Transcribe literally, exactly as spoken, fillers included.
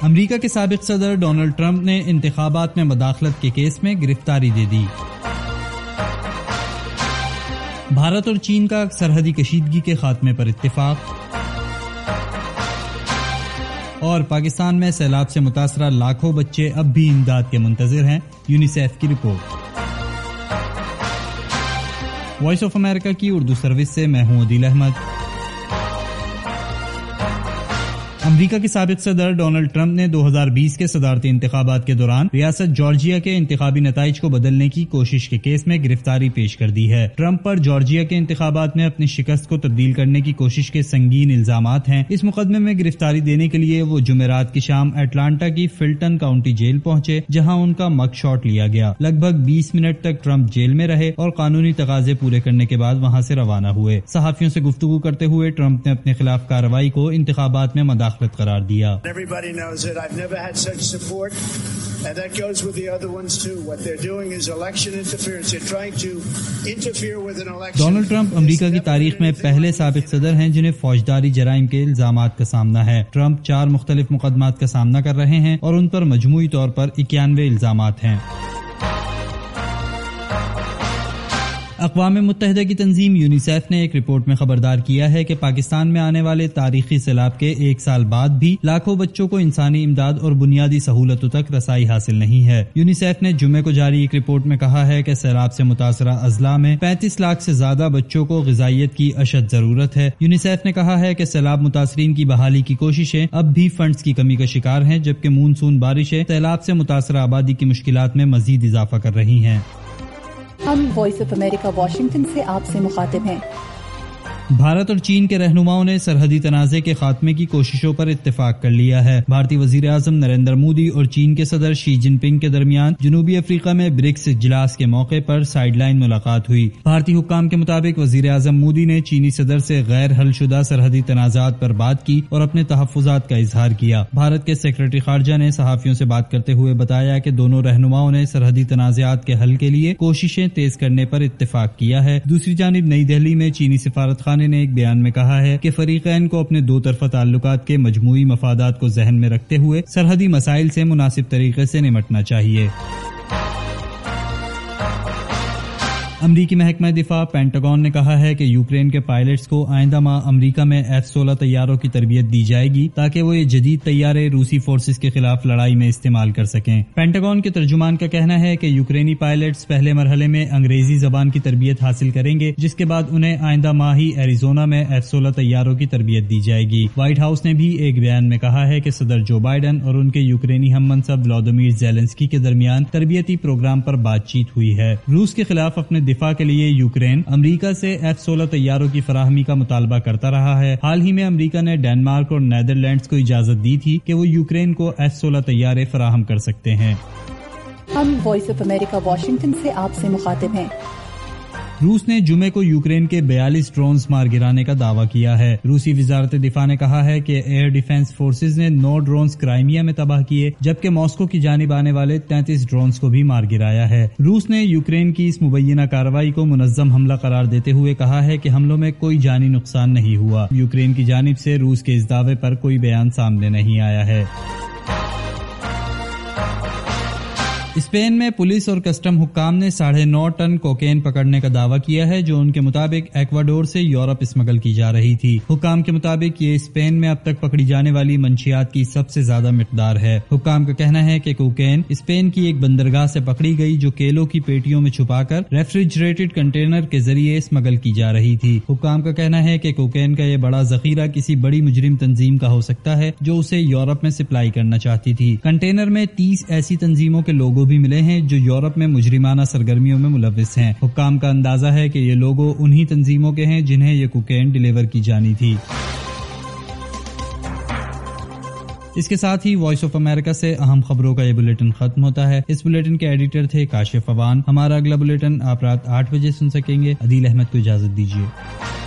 امریکہ کے سابق صدر ڈونلڈ ٹرمپ نے انتخابات میں مداخلت کے کیس میں گرفتاری دے دی۔ بھارت اور چین کا سرحدی کشیدگی کے خاتمے پر اتفاق، اور پاکستان میں سیلاب سے متاثرہ لاکھوں بچے اب بھی امداد کے منتظر ہیں، یونیسیف کی رپورٹ۔ وائس آف امریکہ کی اردو سروس سے میں ہوں عدیل احمد۔ امریکہ کے سابق صدر ڈونلڈ ٹرمپ نے دو ہزار بیس کے صدارتی انتخابات کے دوران ریاست جارجیا کے انتخابی نتائج کو بدلنے کی کوشش کے کیس میں گرفتاری پیش کر دی ہے۔ ٹرمپ پر جارجیا کے انتخابات میں اپنی شکست کو تبدیل کرنے کی کوشش کے سنگین الزامات ہیں۔ اس مقدمے میں گرفتاری دینے کے لیے وہ جمعرات کی شام اٹلانٹا کی فلٹن کاؤنٹی جیل پہنچے، جہاں ان کا مگ شاٹ لیا گیا۔ لگ بھگ بیس منٹ تک ٹرمپ جیل میں رہے اور قانونی تقاضے پورے کرنے کے بعد وہاں سے روانہ ہوئے۔ صحافیوں سے گفتگو کرتے ہوئے ٹرمپ نے اپنے خلاف کارروائی کو انتخابات میں مداخلت قرار دیا۔ Everybody knows it. I've never had such support, and that goes with the other ones too. What they're doing is election interference. They're trying to interfere with an election. Donald Trump امریکہ کی تاریخ میں پہلے سابق صدر ہیں جنہیں فوجداری جرائم کے الزامات کا سامنا ہے۔ ٹرمپ چار مختلف مقدمات کا سامنا کر رہے ہیں اور ان پر مجموعی طور پر اکیانوے الزامات ہیں۔ اقوام متحدہ کی تنظیم یونیسیف نے ایک رپورٹ میں خبردار کیا ہے کہ پاکستان میں آنے والے تاریخی سیلاب کے ایک سال بعد بھی لاکھوں بچوں کو انسانی امداد اور بنیادی سہولتوں تک رسائی حاصل نہیں ہے۔ یونیسیف نے جمعے کو جاری ایک رپورٹ میں کہا ہے کہ سیلاب سے متاثرہ اضلاع میں پینتیس لاکھ سے زیادہ بچوں کو غذائیت کی اشد ضرورت ہے۔ یونیسیف نے کہا ہے کہ سیلاب متاثرین کی بحالی کی کوششیں اب بھی فنڈز کی کمی کا شکار ہیں، جبکہ مونسون بارشیں سیلاب سے متاثرہ آبادی کی مشکلات میں مزید اضافہ کر رہی ہیں۔ ہم وائس آف امریکہ واشنگٹن سے آپ سے مخاطب ہیں۔ بھارت اور چین کے رہنماؤں نے سرحدی تنازع کے خاتمے کی کوششوں پر اتفاق کر لیا ہے۔ بھارتی وزیر اعظم نریندر مودی اور چین کے صدر شی جن پنگ کے درمیان جنوبی افریقہ میں برکس اجلاس کے موقع پر سائیڈ لائن ملاقات ہوئی۔ بھارتی حکام کے مطابق وزیر اعظم مودی نے چینی صدر سے غیر حل شدہ سرحدی تنازعات پر بات کی اور اپنے تحفظات کا اظہار کیا۔ بھارت کے سیکرٹری خارجہ نے صحافیوں سے بات کرتے ہوئے بتایا کہ دونوں رہنماؤں نے سرحدی تنازعات کے حل کے لیے کوششیں تیز کرنے پر اتفاق کیا ہے۔ دوسری جانب نئی دہلی میں چینی سفارت خانے نے ایک بیان میں کہا ہے کہ فریقین کو اپنے دو طرفہ تعلقات کے مجموعی مفادات کو ذہن میں رکھتے ہوئے سرحدی مسائل سے مناسب طریقے سے نمٹنا چاہیے۔ امریکی محکمہ دفاع پینٹاگون نے کہا ہے کہ یوکرین کے پائلٹس کو آئندہ ماہ امریکہ میں ایف سولہ طیاروں کی تربیت دی جائے گی تاکہ وہ یہ جدید طیارے روسی فورسز کے خلاف لڑائی میں استعمال کر سکیں۔ پینٹاگون کے ترجمان کا کہنا ہے کہ یوکرینی پائلٹس پہلے مرحلے میں انگریزی زبان کی تربیت حاصل کریں گے، جس کے بعد انہیں آئندہ ماہ ہی ایریزونا میں ایف سولہ طیاروں کی تربیت دی جائے گی۔ وائٹ ہاؤس نے بھی ایک بیان میں کہا ہے کہ صدر جو بائیڈن اور ان کے یوکرینی ہم منصب ولادیمیر زیلنسکی کے درمیان تربیتی پروگرام پر بات چیت ہوئی ہے۔ روس کے خلاف اپنے دفاع کے لیے یوکرین امریکہ سے ایف سولہ طیاروں کی فراہمی کا مطالبہ کرتا رہا ہے۔ حال ہی میں امریکہ نے ڈنمارک اور نیدرلینڈز کو اجازت دی تھی کہ وہ یوکرین کو ایف سولہ طیارے فراہم کر سکتے ہیں۔ ہم وائس آف امریکہ واشنگٹن سے آپ سے مخاطب ہیں۔ روس نے جمعے کو یوکرین کے بیالیس ڈرونز مار گرانے کا دعویٰ کیا ہے۔ روسی وزارت دفاع نے کہا ہے کہ ایئر ڈیفنس فورسز نے نو ڈرونز کرائمیا میں تباہ کیے، جبکہ ماسکو کی جانب آنے والے تینتیس ڈرونز کو بھی مار گرایا ہے۔ روس نے یوکرین کی اس مبینہ کارروائی کو منظم حملہ قرار دیتے ہوئے کہا ہے کہ حملوں میں کوئی جانی نقصان نہیں ہوا۔ یوکرین کی جانب سے روس کے اس دعوے پر کوئی بیان سامنے نہیں آیا ہے۔ اسپین میں پولیس اور کسٹم حکام نے ساڑھے نو ٹن کوکین پکڑنے کا دعویٰ کیا ہے، جو ان کے مطابق ایکواڈور سے یورپ اسمگل کی جا رہی تھی۔ حکام کے مطابق یہ اسپین میں اب تک پکڑی جانے والی منشیات کی سب سے زیادہ مقدار ہے۔ حکام کا کہنا ہے کہ کوکین اسپین کی ایک بندرگاہ سے پکڑی گئی، جو کیلوں کی پیٹیوں میں چھپا کر ریفریجریٹڈ کنٹینر کے ذریعے اسمگل کی جا رہی تھی۔ حکام کا کہنا ہے کہ کوکین کا یہ بڑا ذخیرہ کسی بڑی مجرم تنظیم کا ہو سکتا ہے جو اسے یورپ میں سپلائی کرنا چاہتی تھی۔ کنٹینر میں تیس ایسی تنظیموں کے لوگو بھی ملے ہیں جو یورپ میں مجرمانہ سرگرمیوں میں ملوث ہیں۔ حکام کا اندازہ ہے کہ یہ لوگو انہی تنظیموں کے ہیں جنہیں یہ کوکین ڈیلیور کی جانی تھی۔ اس کے ساتھ ہی وائس آف امریکہ سے اہم خبروں کا یہ بلیٹن ختم ہوتا ہے۔ اس بلیٹن کے ایڈیٹر تھے کاشف اوان۔ ہمارا اگلا بلیٹن آپ رات آٹھ بجے سن سکیں گے۔ عدیل احمد کو اجازت دیجیے۔